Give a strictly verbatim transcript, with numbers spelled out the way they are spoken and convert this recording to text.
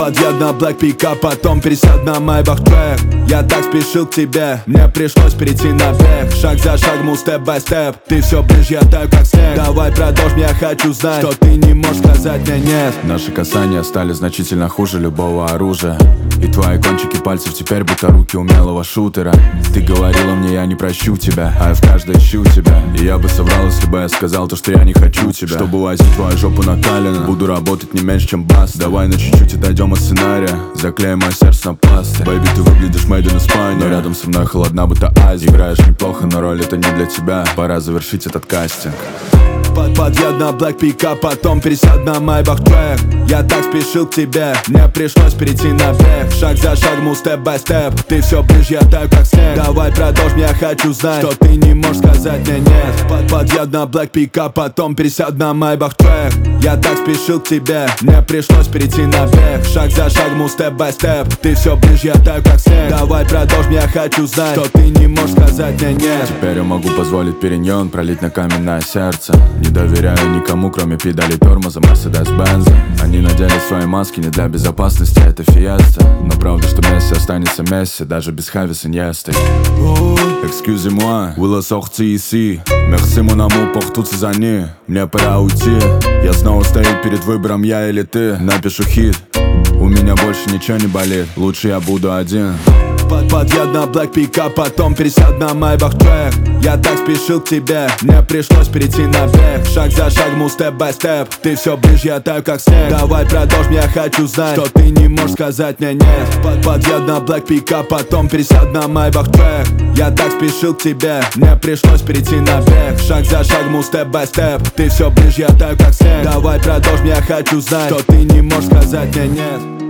Подъеду на Black Pickup, потом пересяду на Maybach Track. Я так спешил к тебе, мне пришлось перейти на бег. Шаг за шагом, степ бай степ. Ты все ближе, я таю как снег. Давай продолжим, я хочу знать, что ты не можешь сказать мне нет. Наши касания стали значительно хуже любого оружия. И твои кончики пальцев теперь будто руки умелого шутера. Ты говорила мне, я не прощу тебя, а я в каждой ищу тебя. И я бы соврал, если бы я сказал то, что я не хочу тебя. Чтобы возить твою жопу накаленно, буду работать не меньше, чем бас. Давай на чуть-чуть и дойдем от сценария. Заклеим мое сердце на пласты. Бэйби, ты выглядишь made in España, но рядом со мной холодна, будто Азия. Играешь неплохо, но роль это не для тебя. Пора завершить этот кастинг. Подъеду на Black Pickup, потом пересяду на Maybach Track. Я так спешил к тебе, мне пришлось перейти на бег. Шаг за шагом, степ бай степ. Ты все ближе, я таю как снег. Давай продолжим, я хочу знать, что ты не можешь сказать мне нет. Подъеду на Black Pickup, потом пересяду на Maybach Track. Я так спешил к тебе, мне пришлось перейти на бег. Шаг за шагом, степ бай степ. Ты все ближе, я таю как снег. Давай продолжим, я хочу знать, что ты не можешь сказать мне нет. Теперь я могу позволить периньон пролить на каменное сердце. Не доверяю никому, кроме педалей тормоза Мерседес-Бенза. Они надели свои маски не для безопасности, это фиеста. Но правда, что Месси останется Месси, даже без Хави с Иньестой. Excusez-moi, vous la sortie ici. Merci mon amour pour toutes ces années. Мне пора уйти. Я снова стою перед выбором, я или ты. Напишу хит, у меня больше ничего не болит. Лучше я буду один. Подъеду на Black Pickup, потом пересяду на Maybach Track. Я так спешил к тебе, мне пришлось перейти на бег. Шаг за шагом, степ бай степ. Ты все ближе, я таю как снег. Давай продолжим, я хочу знать, что ты не можешь сказать мне нет. Подъеду на Black Pickup, потом пересяду на Maybach Track. Я так спешил к тебе, мне пришлось перейти на бег. Шаг за шагом, степ бай степ. Ты все ближе, я таю как снег. Давай продолжим, я хочу знать, что ты не можешь сказать мне нет.